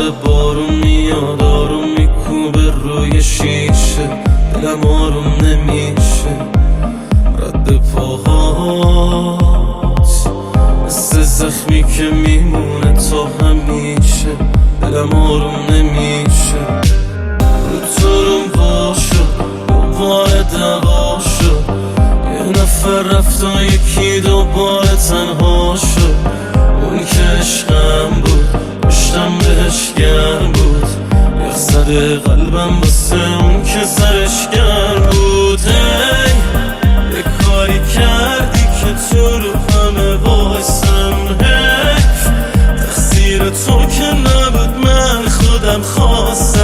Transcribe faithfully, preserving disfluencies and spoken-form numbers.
داره بارون میاد آروم میکوبه روی شیشه، دلم آروم نمیشه. رد پاهات مثل زخمی که میمونه تا همیشه، دلم آروم نمیشه. رو تو روم وا شد دوباره دعوا شد، یه نفر رفت و یکی دوباره تنها شد. اون که عشقم بود پشتم بهش گرم بود، یخ زده قلبم واسه اون که سرش گرم بود. هی یه کاری کردی که تو رو همه وایسم، حیف تقصیر تو که نبود من خودم خواستم.